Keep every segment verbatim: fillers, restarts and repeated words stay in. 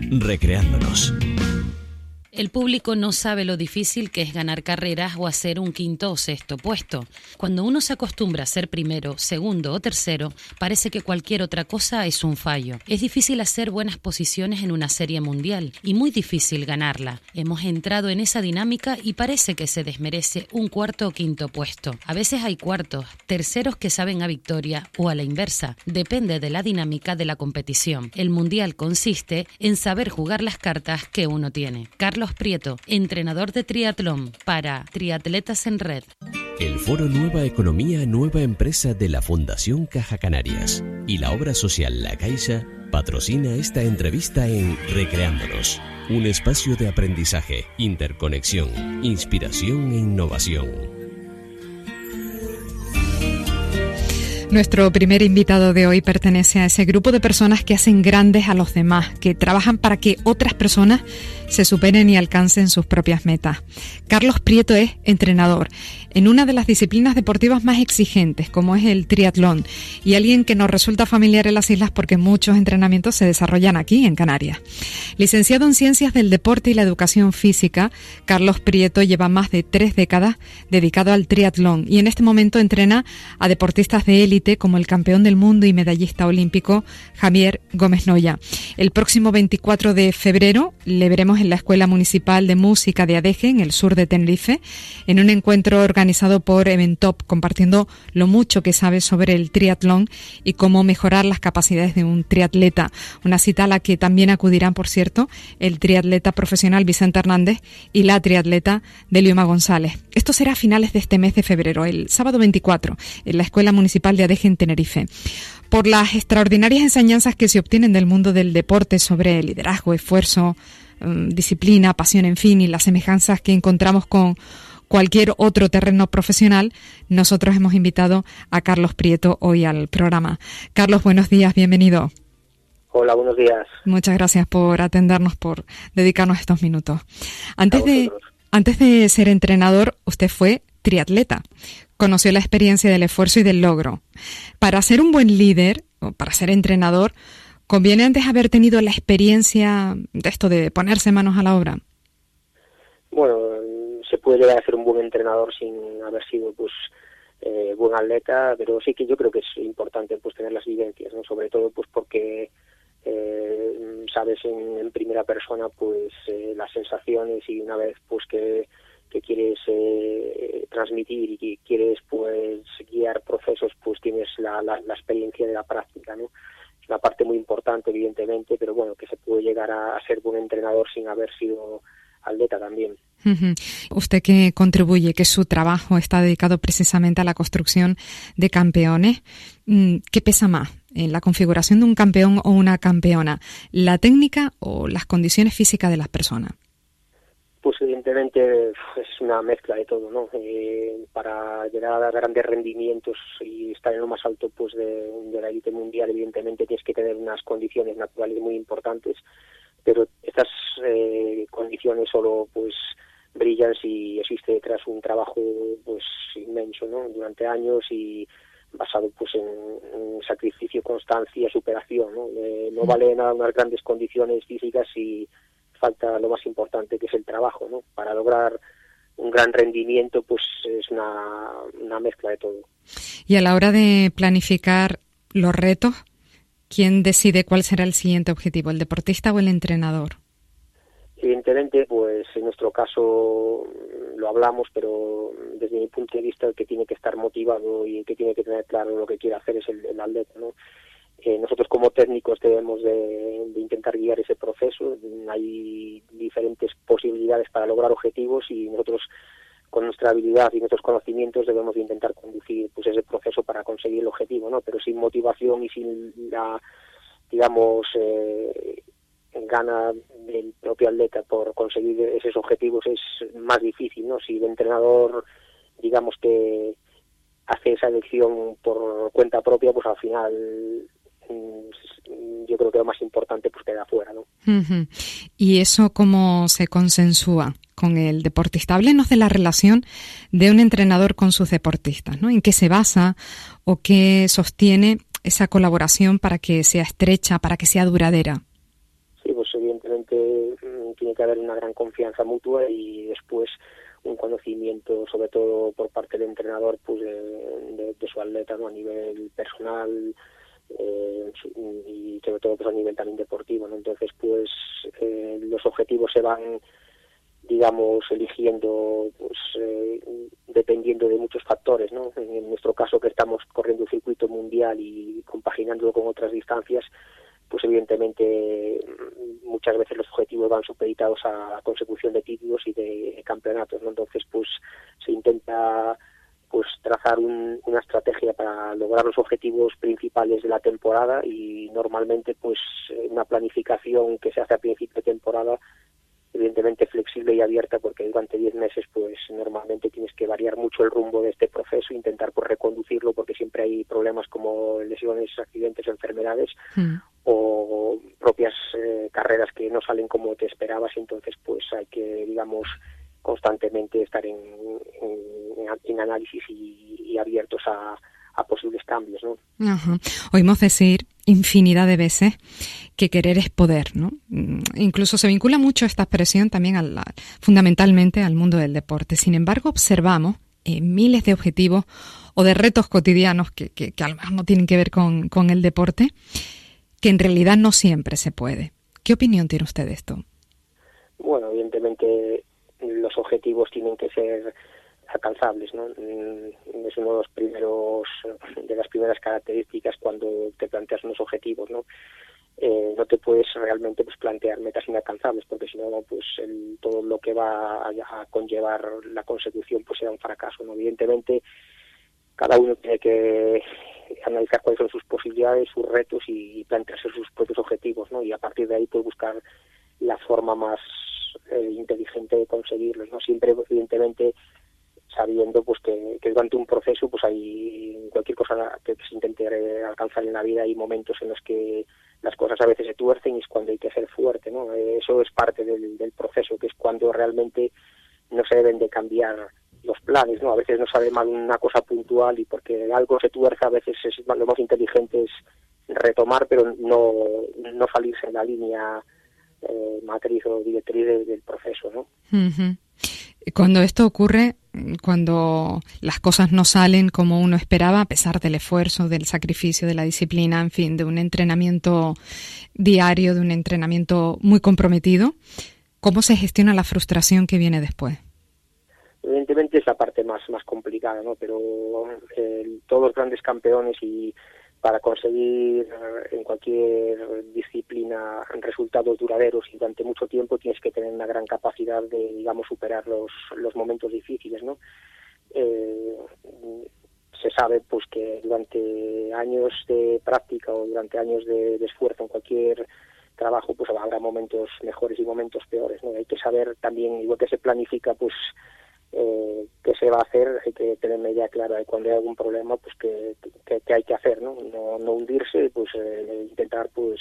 Recreándonos. El público no sabe lo difícil que es ganar carreras o hacer un quinto o sexto puesto. Cuando uno se acostumbra a ser primero, segundo o tercero, parece que cualquier otra cosa es un fallo. Es difícil hacer buenas posiciones en una serie mundial y muy difícil ganarla. Hemos entrado en esa dinámica y parece que se desmerece un cuarto o quinto puesto. A veces hay cuartos, terceros que saben a victoria o a la inversa. Depende de la dinámica de la competición. El mundial consiste en saber jugar las cartas que uno tiene. Carlos Prieto, entrenador de triatlón para Triatletas en Red. El Foro Nueva Economía, Nueva Empresa de la Fundación Caja Canarias y la obra social La Caixa patrocina esta entrevista en Recreándonos, un espacio de aprendizaje, interconexión, inspiración e innovación. Nuestro primer invitado de hoy pertenece a ese grupo de personas que hacen grandes a los demás, que trabajan para que otras personas se superen y alcancen sus propias metas. Carlos Prieto es entrenador en una de las disciplinas deportivas más exigentes, como es el triatlón, y alguien que nos resulta familiar en las islas porque muchos entrenamientos se desarrollan aquí, en Canarias. Licenciado en Ciencias del Deporte y la Educación Física, Carlos Prieto lleva más de tres décadas dedicado al triatlón y en este momento entrena a deportistas de élite como el campeón del mundo y medallista olímpico Javier Gómez Noya. El próximo veinticuatro de febrero le veremos en la Escuela Municipal de Música de Adeje, en el sur de Tenerife, en un encuentro organizado por Eventop, compartiendo lo mucho que sabe sobre el triatlón y cómo mejorar las capacidades de un triatleta. Una cita a la que también acudirán, por cierto, el triatleta profesional Vicente Hernández y la triatleta Delioma González. Esto será a finales de este mes de febrero, el sábado veinticuatro, en la Escuela Municipal de Adeje en Tenerife. Por las extraordinarias enseñanzas que se obtienen del mundo del deporte sobre liderazgo, esfuerzo, disciplina, pasión, en fin, y las semejanzas que encontramos con cualquier otro terreno profesional, nosotros hemos invitado a Carlos Prieto hoy al programa. Carlos, buenos días, bienvenido. Hola, buenos días. Muchas gracias por atendernos, por dedicarnos estos minutos. Antes de, antes de ser entrenador, usted fue triatleta. Conoció la experiencia del esfuerzo y del logro. Para ser un buen líder, o para ser entrenador, ¿conviene antes haber tenido la experiencia de esto de ponerse manos a la obra? Bueno, se puede llegar a ser un buen entrenador sin haber sido pues eh, buen atleta, pero sí que yo creo que es importante pues tener las vivencias, ¿no? Sobre todo pues porque eh, sabes en, en primera persona pues eh, las sensaciones, y una vez pues que, que quieres eh, transmitir y que quieres pues guiar procesos, pues tienes la, la, la experiencia de la práctica, ¿no? Es una parte muy importante, evidentemente, pero bueno, que se puede llegar a, a ser buen entrenador sin haber sido atleta también. Uh-huh. Usted que contribuye, que su trabajo está dedicado precisamente a la construcción de campeones, ¿qué pesa más en la configuración de un campeón o una campeona? ¿La técnica o las condiciones físicas de las personas? Pues evidentemente es una mezcla de todo, ¿no? Eh, para llegar a dar grandes rendimientos y estar en lo más alto pues de, de la élite mundial, evidentemente tienes que tener unas condiciones naturales muy importantes, pero estas eh, condiciones solo pues brillan si existe detrás un trabajo pues inmenso, ¿no? Durante años y basado pues en, en sacrificio, constancia, superación, ¿no? Eh, no vale nada unas grandes condiciones físicas si falta lo más importante, que es el trabajo, ¿no? Para lograr un gran rendimiento pues es una, una mezcla de todo. Y a la hora de planificar los retos, ¿quién decide cuál será el siguiente objetivo, el deportista o el entrenador? Evidentemente, pues en nuestro caso lo hablamos, pero desde mi punto de vista el que tiene que estar motivado y el que tiene que tener claro lo que quiere hacer es el, el atleta, ¿no? Eh, nosotros como técnicos debemos de, de intentar guiar ese proceso. Hay diferentes posibilidades para lograr objetivos y nosotros con nuestra habilidad y nuestros conocimientos debemos de intentar conducir pues ese proceso para conseguir el objetivo, ¿no? Pero sin motivación y sin la, digamos, eh, gana del propio atleta por conseguir esos objetivos es más difícil, ¿no? Si el entrenador, digamos que hace esa elección por cuenta propia, pues al final yo creo que lo más importante pues queda afuera, ¿no? Uh-huh. ¿Y eso cómo se consensúa con el deportista? Háblenos de la relación de un entrenador con sus deportistas, ¿no? ¿En qué se basa o qué sostiene esa colaboración para que sea estrecha, para que sea duradera? Sí, pues evidentemente tiene que haber una gran confianza mutua y después un conocimiento, sobre todo por parte del entrenador, pues de, de, de su atleta, ¿no? A nivel personal eh, y sobre todo pues a nivel también deportivo, ¿no? Entonces pues eh, los objetivos se van, digamos, eligiendo pues eh, dependiendo de muchos factores, ¿no? En nuestro caso, que estamos corriendo un circuito mundial y compaginándolo con otras distancias, pues evidentemente muchas veces los objetivos van supeditados a la consecución de títulos y de campeonatos, ¿no? Entonces pues se intenta pues trazar un, una estrategia para lograr los objetivos principales de la temporada, y normalmente pues una planificación que se hace a principio de temporada, evidentemente flexible y abierta, porque durante diez meses pues normalmente tienes que variar mucho el rumbo de este proceso, intentar pues reconducirlo, porque siempre hay problemas como lesiones, accidentes, enfermedades mm. o propias eh, carreras que no salen como te esperabas, y entonces pues hay que, digamos, constantemente estar en, en, en análisis y, y abiertos a, a posibles cambios, ¿no? Ajá. Oímos decir infinidad de veces que querer es poder, ¿no? Incluso se vincula mucho esta expresión también al, fundamentalmente al mundo del deporte. Sin embargo, observamos eh, miles de objetivos o de retos cotidianos que, que, que a lo mejor no tienen que ver con, con el deporte, que en realidad no siempre se puede. ¿Qué opinión tiene usted de esto? Bueno, evidentemente los objetivos tienen que ser alcanzables, ¿no? Es uno de los primeros, de las primeras características cuando te planteas unos objetivos, ¿no? Eh, no te puedes realmente pues plantear metas inalcanzables, porque si no, pues el, todo lo que va a, a conllevar la consecución pues será un fracaso, ¿no? Evidentemente cada uno tiene que analizar cuáles son sus posibilidades, sus retos y plantearse sus propios objetivos, ¿no? Y a partir de ahí pues buscar la forma más eh, inteligente de conseguirlos, ¿no? Siempre evidentemente sabiendo pues que, que durante un proceso pues hay cualquier cosa que se intente alcanzar en la vida, hay momentos en los que las cosas a veces se tuercen y es cuando hay que ser fuerte, ¿no? Eso es parte del, del proceso, que es cuando realmente no se deben de cambiar los planes, ¿no? A veces no sale mal una cosa puntual y porque algo se tuerce a veces es, lo más inteligente es retomar, pero no, no salirse en la línea eh, matriz o directriz del, del proceso, ¿no? Uh-huh. Cuando esto ocurre, cuando las cosas no salen como uno esperaba, a pesar del esfuerzo, del sacrificio, de la disciplina, en fin, de un entrenamiento diario, de un entrenamiento muy comprometido, ¿cómo se gestiona la frustración que viene después? Evidentemente es la parte más, más complicada, ¿no? Pero eh, todos los grandes campeones, y para conseguir en cualquier disciplina resultados duraderos y durante mucho tiempo tienes que tener una gran capacidad de, digamos, superar los, los momentos difíciles, ¿no? Eh, se sabe pues que durante años de práctica o durante años de, de esfuerzo en cualquier trabajo pues habrá momentos mejores y momentos peores, ¿no? Hay que saber también, igual que se planifica pues Eh, qué se va a hacer, hay que tener una idea clara de cuando hay algún problema, pues que, que, que hay que hacer, ¿no? No, no hundirse, pues eh, intentar pues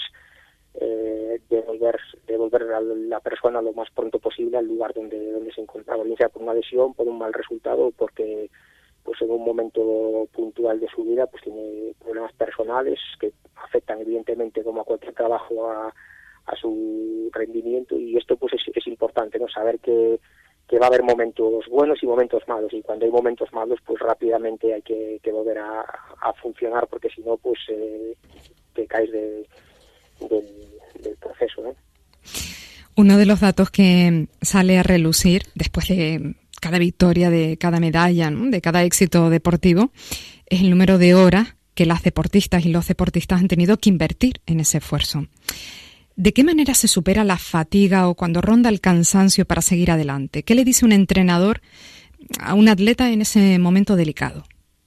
eh, devolver, devolver a la persona lo más pronto posible al lugar donde, donde se encontraba, bien sea por una lesión, por un mal resultado, porque pues en un momento puntual de su vida pues tiene problemas personales que afectan evidentemente, como a cualquier trabajo, a, a su rendimiento, y esto pues es, es importante, ¿no? Saber que que va a haber momentos buenos y momentos malos, y cuando hay momentos malos pues rápidamente hay que, que volver a, a funcionar, porque si no pues eh, te caes de, de, del proceso, ¿no? Uno de los datos que sale a relucir después de cada victoria, de cada medalla, ¿no?, de cada éxito deportivo, es el número de horas que las deportistas y los deportistas han tenido que invertir en ese esfuerzo. ¿De qué manera se supera la fatiga o cuando ronda el cansancio para seguir adelante? ¿Qué le dice un entrenador a un atleta en ese momento delicado?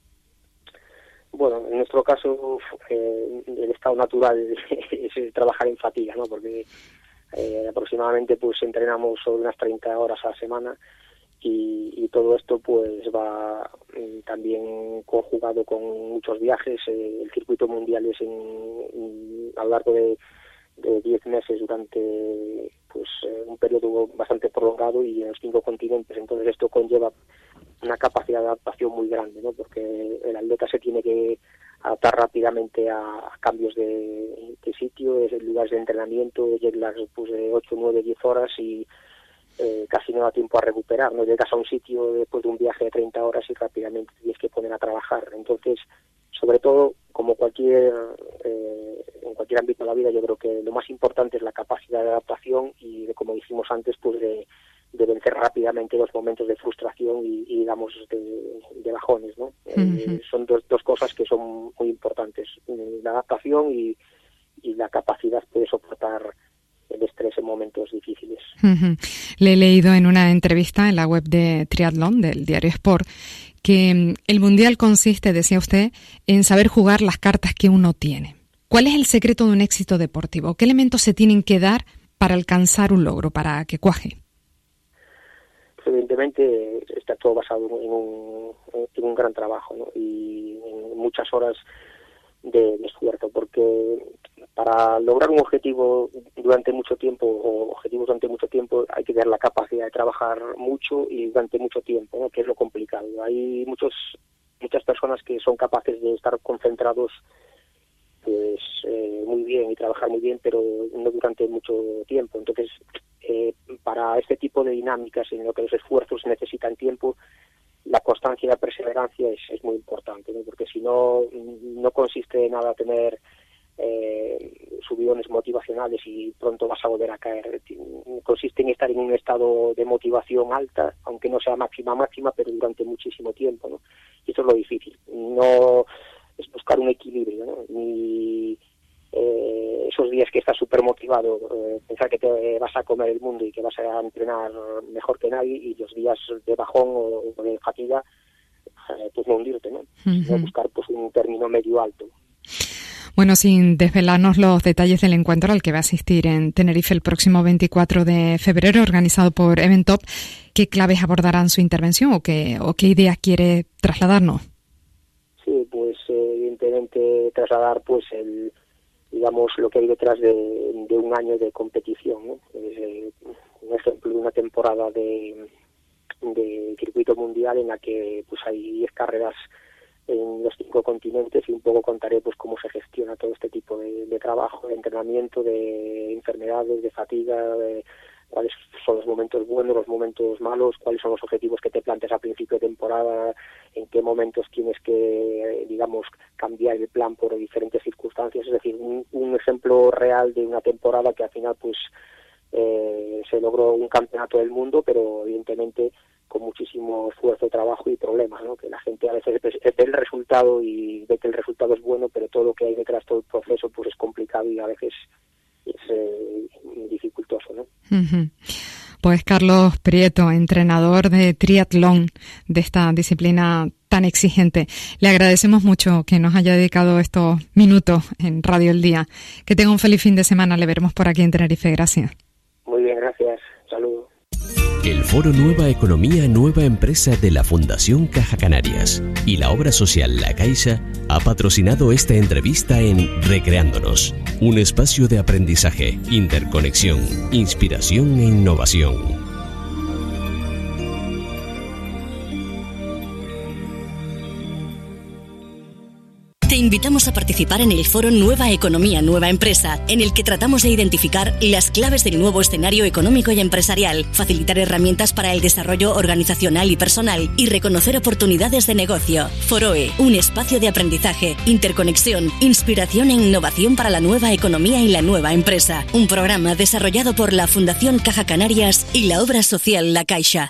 Bueno, en nuestro caso eh, el estado natural es trabajar en fatiga, ¿no? Porque eh, aproximadamente pues entrenamos sobre unas treinta horas a la semana y, y todo esto pues va eh, también conjugado con muchos viajes. Eh, el circuito mundial es en, en, a lo largo de de diez meses durante pues eh, un periodo bastante prolongado y en los cinco continentes, entonces esto conlleva una capacidad de adaptación muy grande, ¿no? Porque el atleta se tiene que adaptar rápidamente a, a cambios de, de sitio, de lugares de entrenamiento, jet lags pues, de ocho, nueve, diez horas y eh, casi no da tiempo a recuperar, ¿no? Llegas a un sitio después de un viaje de treinta horas y rápidamente tienes que poner a trabajar. Entonces, sobre todo, como cualquier eh, en cualquier ámbito de la vida, yo creo que lo más importante es la capacidad de adaptación y, de, como dijimos antes, pues de, de vencer rápidamente los momentos de frustración y, y digamos, de, de bajones, ¿no? Uh-huh. Eh, son dos, dos cosas que son muy importantes, la adaptación y, y la capacidad de soportar el estrés en momentos difíciles. Uh-huh. Le he leído en una entrevista en la web de Triatlón, del diario Sport, que el mundial consiste, decía usted, en saber jugar las cartas que uno tiene. ¿Cuál es el secreto de un éxito deportivo? ¿Qué elementos se tienen que dar para alcanzar un logro, para que cuaje? Pues evidentemente está todo basado en un, en un gran trabajo, ¿no? Y en muchas horas de, de esfuerzo, porque para lograr un objetivo durante mucho tiempo o objetivos durante mucho tiempo hay que tener la capacidad de trabajar mucho y durante mucho tiempo, ¿no? Que es lo complicado. Hay muchos muchas personas que son capaces de estar concentrados pues eh, muy bien y trabajar muy bien, pero no durante mucho tiempo. Entonces, eh, para este tipo de dinámicas en lo que los esfuerzos necesitan tiempo, la constancia y la perseverancia es, es muy importante, ¿no? Porque si no, no consiste en nada tener eh, subidones motivacionales y pronto vas a volver a caer. Consiste en estar en un estado de motivación alta, aunque no sea máxima máxima, pero durante muchísimo tiempo, ¿no? Y eso es lo difícil. No es buscar un equilibrio, ¿no? Ni eh, esos días que estás súper motivado, eh, pensar que te vas a comer el mundo y que vas a entrenar mejor que nadie, y los días de bajón o, o de fatiga, eh, pues no hundirte, ¿no? Uh-huh. Sino buscar pues un término medio alto. Bueno, sin desvelarnos los detalles del encuentro al que va a asistir en Tenerife el próximo veinticuatro de febrero, organizado por Eventop, ¿qué claves abordarán su intervención o qué, o qué idea quiere trasladarnos? Sí, pues eh, evidentemente trasladar pues el digamos lo que hay detrás de, de un año de competición, ¿no? Es, eh, un ejemplo de una temporada de, de circuito mundial en la que pues hay diez carreras en los cinco continentes, y un poco contaré pues cómo se gestiona todo este tipo de, de trabajo, de entrenamiento, de enfermedades, de fatiga, de cuáles son los momentos buenos, los momentos malos, cuáles son los objetivos que te planteas a principio de temporada, en qué momentos tienes que, digamos, cambiar el plan por diferentes circunstancias. Es decir, un, un ejemplo real de una temporada que al final pues eh, se logró un campeonato del mundo, pero evidentemente con muchísimo esfuerzo, trabajo y problemas, ¿no? Que la gente a veces ve el resultado y ve que el resultado es bueno, pero todo lo que hay detrás, todo el proceso, pues es complicado y a veces es eh, dificultoso, ¿no? Uh-huh. Pues Carlos Prieto, entrenador de triatlón, de esta disciplina tan exigente, le agradecemos mucho que nos haya dedicado estos minutos en Radio El Día. Que tenga un feliz fin de semana, le veremos por aquí en Tenerife. Gracias. Muy bien, gracias. Saludos. El Foro Nueva Economía, Nueva Empresa de la Fundación Caja Canarias y la obra social La Caixa ha patrocinado esta entrevista en Recreándonos, un espacio de aprendizaje, interconexión, inspiración e innovación. Te invitamos a participar en el Foro Nueva Economía, Nueva Empresa, en el que tratamos de identificar las claves del nuevo escenario económico y empresarial, facilitar herramientas para el desarrollo organizacional y personal y reconocer oportunidades de negocio. Foroe, un espacio de aprendizaje, interconexión, inspiración e innovación para la nueva economía y la nueva empresa. Un programa desarrollado por la Fundación Caja Canarias y la obra social La Caixa.